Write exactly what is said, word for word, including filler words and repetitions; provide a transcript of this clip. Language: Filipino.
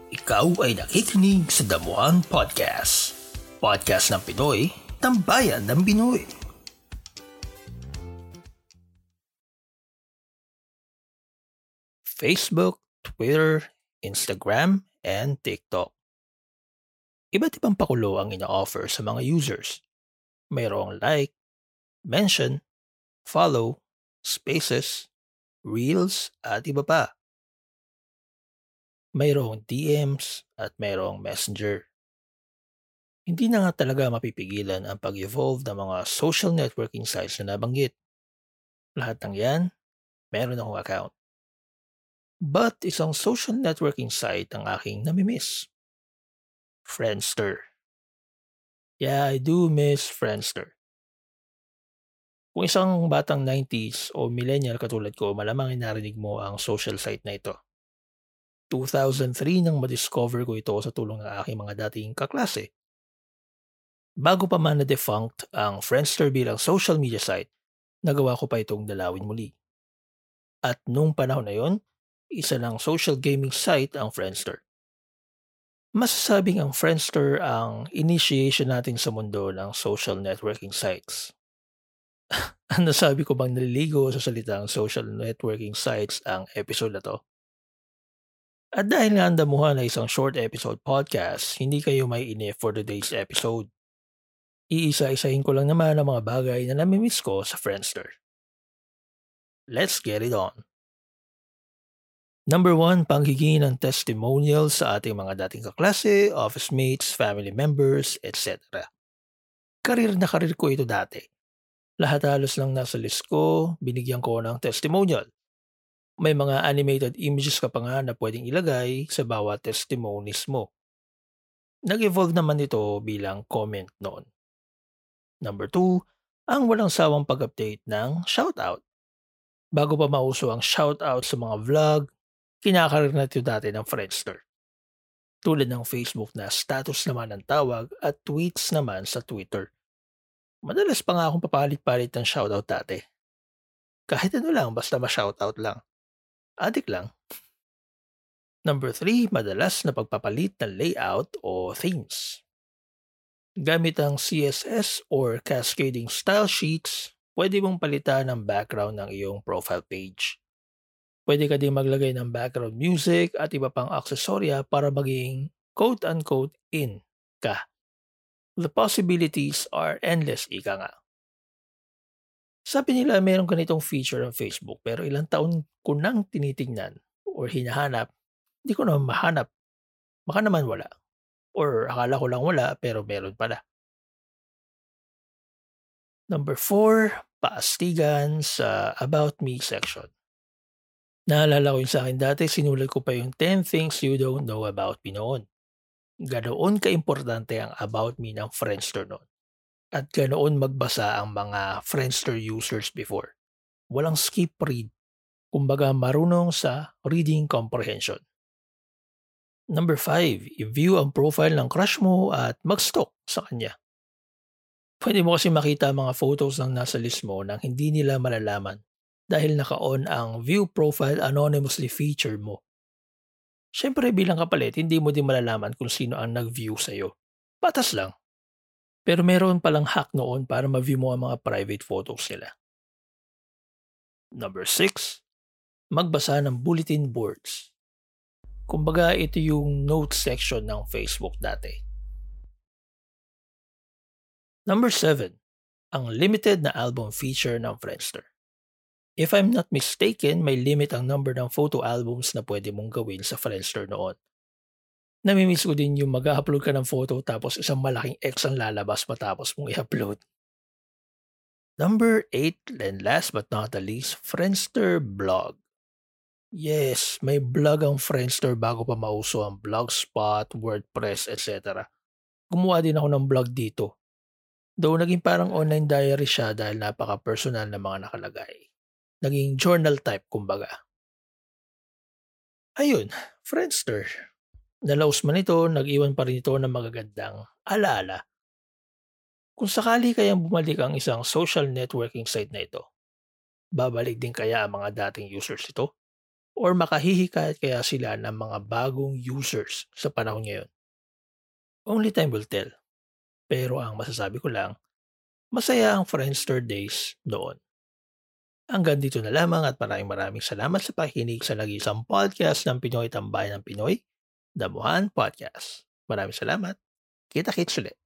Ikaw ay nakikinig sa Damuhan Podcast. Podcast ng Pinoy, tambayan ng Pinoy. Facebook, Twitter, Instagram, and TikTok. Iba't ibang pakulo ang ina-offer sa mga users. Mayroong like, mention, follow, spaces, reels, at iba pa. Mayroong D Ms at mayroong messenger. Hindi na nga talaga mapipigilan ang pag-evolve ng mga social networking sites na nabanggit. Lahat ng yan, meron akong account. But isang social networking site ang aking namimiss. Friendster. Yeah, I do miss Friendster. Kung isang batang nineties o millennial katulad ko, malamang narinig mo ang social site na ito. two thousand three nang madiscover ko ito sa tulong ng aking mga dating kaklase. Bago pa man na-defunct ang Friendster bilang social media site, nagawa ko pa itong dalawin muli. At nung panahon na yon, isa ng social gaming site ang Friendster. Masasabing ang Friendster ang initiation natin sa mundo ng social networking sites. Ang nasabi ko bang naliligo sa salitang social networking sites ang episode na to? At dahil nga ang Damuhan ay isang short episode podcast, hindi kayo may inip for today's episode. Iisa-isahin ko lang naman ang mga bagay na namimiss ko sa Friendster. Let's get it on. Number one, panghingi ng testimonial sa ating mga dating kaklase, office mates, family members, et cetera. Karir na karir ko ito dati. Lahat halos lang nasa list ko, binigyan ko ng testimonial. May mga animated images ka pa nga na pwedeng ilagay sa bawat testimonies mo. Nag-evolve naman ito bilang comment noon. Number two, ang walang sawang pag-update ng shoutout. Bago pa mauso ang shoutout sa mga vlog, kinakarir na ito dati ng Friendster. Tulad ng Facebook na status naman ang tawag at tweets naman sa Twitter. Madalas pa nga akong papalit-palit ng shoutout dati. Kahit ano lang, basta ma-shoutout lang. Adik lang. Number three, madalas na pagpapalit ng layout o themes. Gamit ang C S S or cascading style sheets, pwede mong palitan ang background ng iyong profile page. Pwede ka din maglagay ng background music at iba pang aksesorya para maging quote-unquote in ka. The possibilities are endless, ika nga. Sabi nila mayroong ganitong feature ng Facebook pero ilang taon ko nang tinitingnan or hinahanap, hindi ko naman mahanap. Baka naman wala. Or akala ko lang wala pero meron pala. Number four, paastigan sa About Me section. Naalala ko yung sa akin dati, sinulat ko pa yung ten things you don't know about me noon. Ganoon ka-importante ang About Me ng Friendster noon. At ganoon magbasa ang mga Friendster users before. Walang skip read. Kumbaga marunong sa reading comprehension. Number five, i-view ang profile ng crush mo at mag-stalk sa kanya. Pwede mo kasi makita mga photos ng nasa list mo nang hindi nila malalaman dahil naka-on ang view profile anonymously feature mo. Siyempre bilang kapalit, hindi mo din malalaman kung sino ang nag-view sa'yo. Patas lang. Pero meron palang hack noon para ma-view mo ang mga private photos nila. Number six, magbasa ng bulletin boards. Kumbaga ito yung notes section ng Facebook dati. Number seven, ang limited na album feature ng Friendster. If I'm not mistaken, may limit ang number ng photo albums na pwede mong gawin sa Friendster noon. Namimiss ko din yung mag-upload ka ng photo tapos isang malaking X ang lalabas matapos mong i-upload. Number eight, and last but not the least, Friendster blog. Yes, may blog ang Friendster bago pa mauso ang Blogspot, WordPress, et cetera. Gumawa din ako ng blog dito. Though naging parang online diary siya dahil napaka-personal na mga nakalagay. Naging journal type kumbaga. Ayun, Friendster. Nalaos man ito, nag-iwan pa rin ito ng magagandang alaala. Kung sakali kayang bumalik ang isang social networking site na ito, babalik din kaya ang mga dating users ito? or makahihikayat kaya sila ng mga bagong users sa panahon ngayon? Only time will tell. Pero ang masasabi ko lang, masaya ang Friendster days noon. Hanggang dito na lamang at maraming maraming salamat sa pakikinig sa nag-iisang podcast ng Pinoy Tambayan ng Pinoy, Damuhan Podcast. Maraming salamat. Kita-kits ulit.